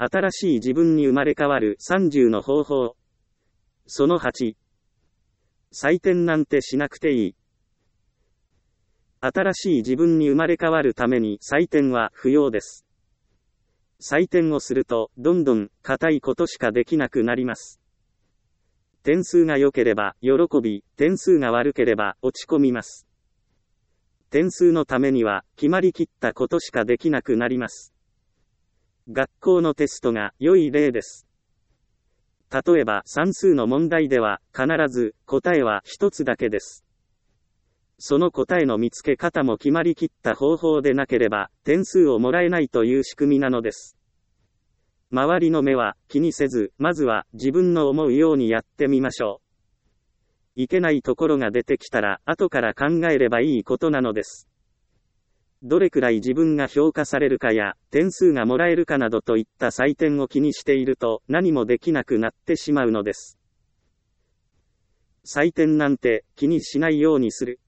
新しい自分に生まれ変わる30の方法。その8。採点なんてしなくていい。新しい自分に生まれ変わるために採点は不要です。採点をすると、どんどん固いことしかできなくなります。点数が良ければ喜び、点数が悪ければ落ち込みます。点数のためには決まりきったことしかできなくなります。学校のテストが良い例です。例えば算数の問題では必ず答えは一つだけです。その答えの見つけ方も決まりきった方法でなければ点数をもらえないという仕組みなのです。周りの目は気にせず、まずは自分の思うようにやってみましょう。いけないところが出てきたら後から考えればいいことなのです。どれくらい自分が評価されるかや点数がもらえるかなどといった採点を気にしていると何もできなくなってしまうのです。採点なんて気にしないようにする。